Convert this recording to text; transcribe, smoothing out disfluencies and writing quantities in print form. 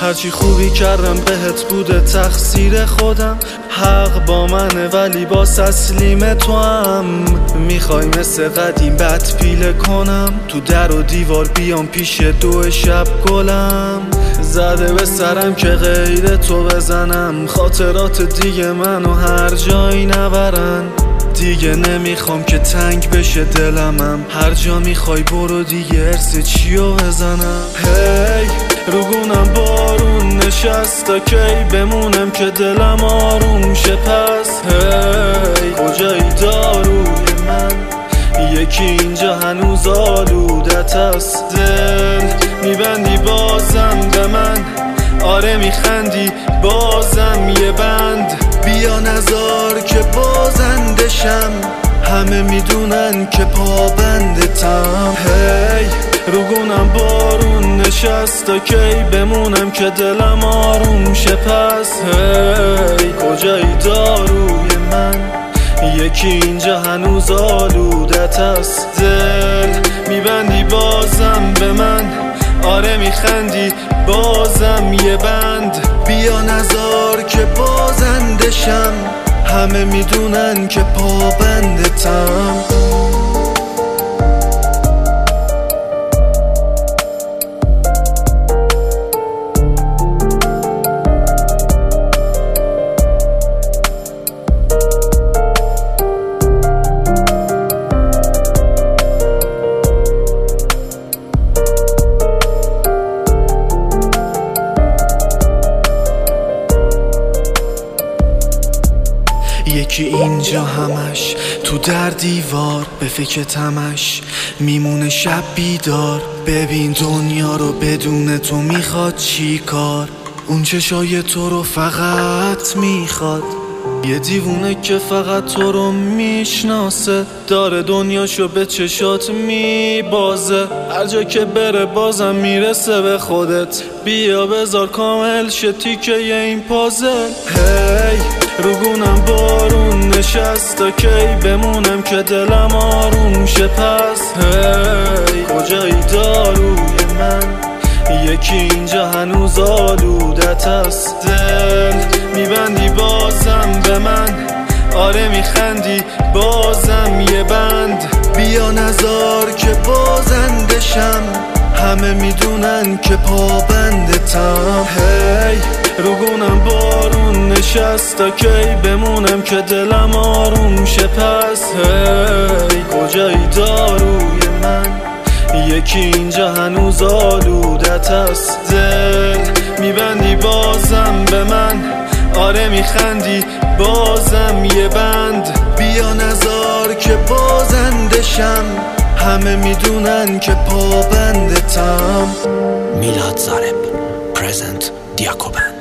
هرچی خوبی کردم بهت بوده تقصیر خودم. حق با منه ولی با تسلیم تو هم. میخوای مثل قدیم بد پیله کنم، تو در و دیوار بیام پیش 2 شب گلم. زده به سرم که غیر تو بزنم، خاطرات دیگه منو هر جایی نبرن. دیگه نمیخوام که تنگ بشه دلمم، هر جا میخوای برو دیگه ارس چیو بزنم. هی رو گونم بارون نشست تا کی بمونم که دلم آروم شه. پس هی کجایی داروی من، یکی اینجا هنوز آلودت است. دل میبندی بازم به من، آره میخندی بازم یه بند. بیا نزار که بازندشم، همه میدونن که پابندتم. هی رو گونم بارون نشست تا کی بمونم که دلم آروم شه. پس هی کجایی داروی من، یکی اینجا هنوز آلودت است. دل میبندی بازم به من، آره میخندی بازم یه بند. بیا نزار که بازندشم، همه میدونن که پابندتم. یکی اینجا همش تو در دیوار به فکر تمش میمونه شب بیدار. ببین دنیا رو بدون تو میخواد چی کار، اون چشای تو رو فقط میخواد. یه دیوونه که فقط تو رو میشناسه، داره دنیاشو به چشات میبازه. هر جا که بره بازم میرسه به خودت. بیا بذار کامل شه تیکه این پازل. هی رو گونم بارون نشست تا کی بمونم که دلم آروم شه. پس هی کجایی داروی من، یکی اینجا هنوز آلودت است. دل میبندی بازم به من، آره میخندی بازم یه بند. بیا نزار که بازندشم، همه میدونن که پابندتم. هی رو گونم بارون نشست تا کی بمونم که دلم آروم شه. پس هی کجایی داروی من، یکی اینجا هنوز آلودت است. دل میبندی بازم به من، آره میخندی بازم یه بند. بیا نزار که بازندشم، همه میدونن که پابندتم. میلاد زارب پرزنت دیاکوبند.